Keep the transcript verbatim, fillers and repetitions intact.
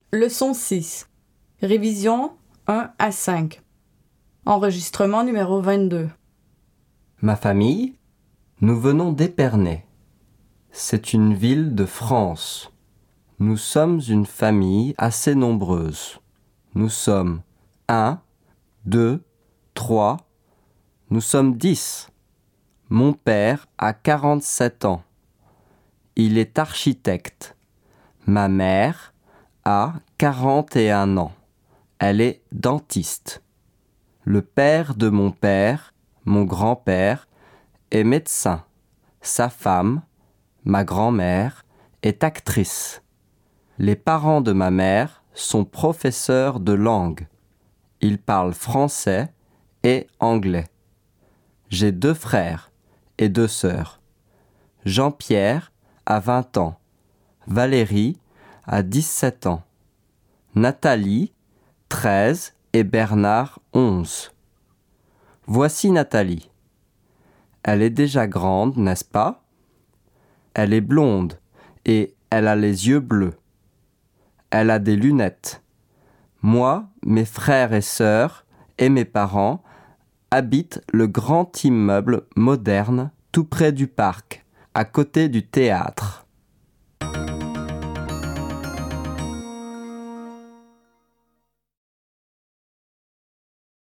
Leçon six. Révision un à cinq. Enregistrement numéro vingt-deux. Ma famille, nous venons d'Épernay. C'est une ville de France. Nous sommes une famille assez nombreuse. Nous sommes un, deux, trois. Nous sommes dix. Mon père a quarante-sept ans. Il est architecte. Ma mère a quarante et un ans. Elle est dentiste. Le père de mon père, mon grand-père, est médecin. Sa femme, ma grand-mère, est actrice. Les parents de ma mère sont professeurs de langue. Ils parlent français et anglais. J'ai deux frères et deux sœurs. Jean-Pierre a vingt ans. Valérie a dix-sept ans. Nathalie, treize et Bernard, onze. Voici Nathalie. Elle est déjà grande, n'est-ce pas? Elle est blonde et elle a les yeux bleus. Elle a des lunettes. Moi, mes frères et sœurs et mes parents habitent le grand immeuble moderne tout près du parc, à côté du théâtre.